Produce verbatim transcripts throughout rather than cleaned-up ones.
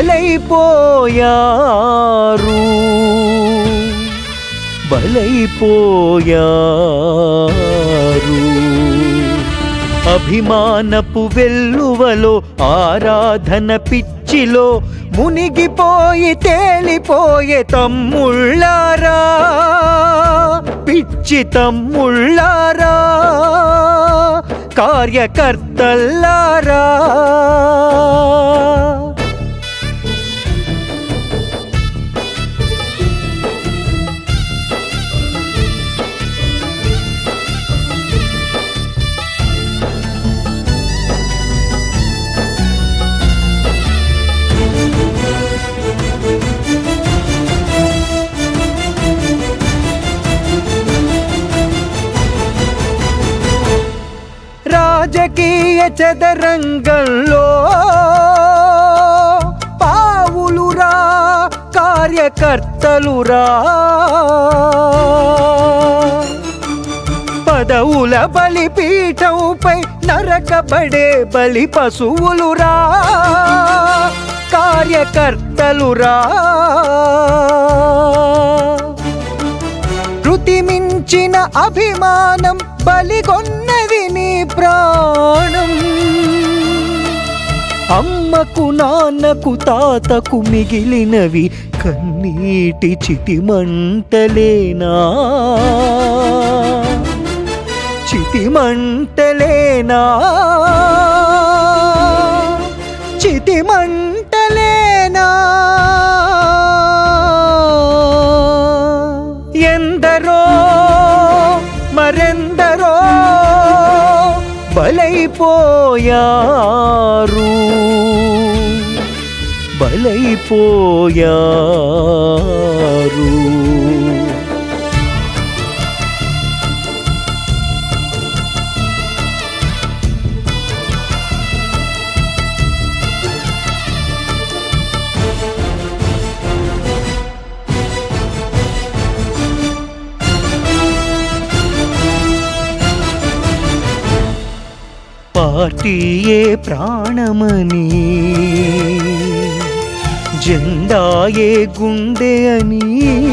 బలైపోయారు బలైపోయారు అభిమానపు వెల్లువలో ఆరాధన పిచ్చిలో మునిగిపోయి తేలిపోయే తమ్ముళ్ళారా పిచ్చి తమ్ముళ్ళారా కార్యకర్తల్లారా రాజకీయ చదరంగంలో పావులురా కార్యకర్తలురా పదవుల బలిపీఠంపై నరకబడే బలి పశువులురా కార్యకర్తలురా శృతి మించిన అభిమానం బలిగొన్నది నీ ప్రాణం అమ్మకు నాన్నకు తాతకు మిగిలినవి కన్నీటి చితిమంటలేనా చితిమంటలేనా చితిమంటలేనా ఎందరో మరెందరో బలైపోయారు బలైపోయారు పార్టీయే ప్రాణమని జెండాయే గుండె అని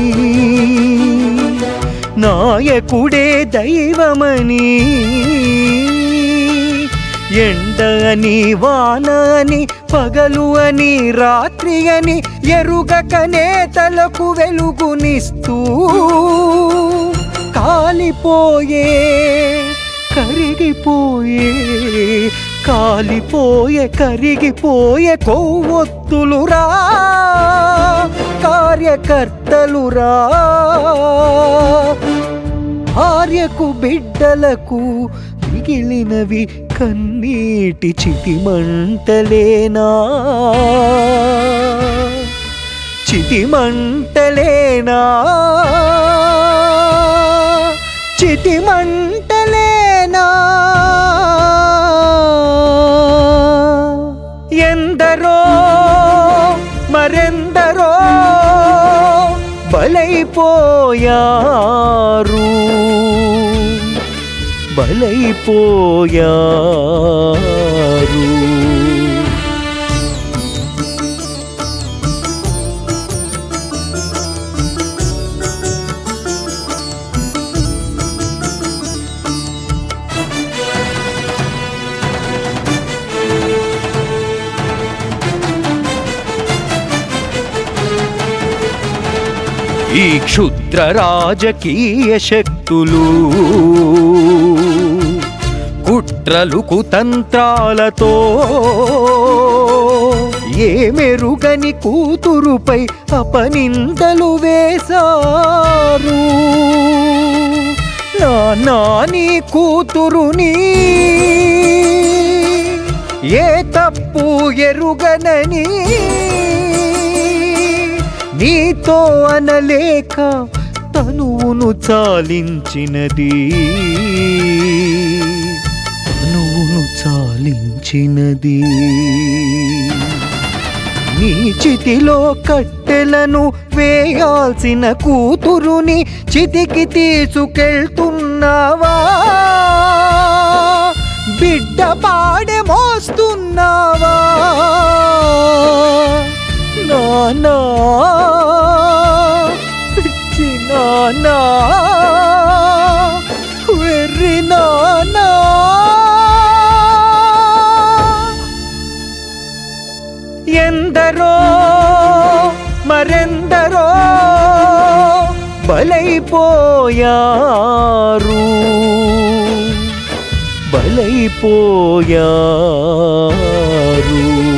నాయకుడే దైవమని ఎండ అని వాన అని పగలు అని రాత్రి అని ఎరుగక నేతలకు వెలుగునిస్తూ కాలిపోయే కరిగిపోయే కాలిపోయే కరిగిపోయే కొవ్వొత్తులురా కార్యకర్తలురా భార్యకు బిడ్డలకు మిగిలినవి కన్నీటి చితిమంటలేనా చితిమంటలేనా చితిమంటలేనా ఎందరో మరెందరో బలైపోయారు బలైపోయారు ఈ క్షుద్ర రాజకీయ శక్తులు కుట్రలు కుతంత్రాలతో ఏ మెరుగని కూతురుపై అపనిందలు వేశారు నా నీ కూతురుని ఏ తప్పు ఎరుగనని నీతో అనలేక తనువును చాలించినది తనువును చాలించినది నీ చితిలో కట్టెలను వేయాల్సిన కూతురుని చితికి తీసుకెళ్తున్నావా బిడ్డ పాడె మోస్తున్నావా నానా పిచ్చి నానా వెర్రి నానా ఎందరో మరెందరో బలైపోయారు బలైపోయారు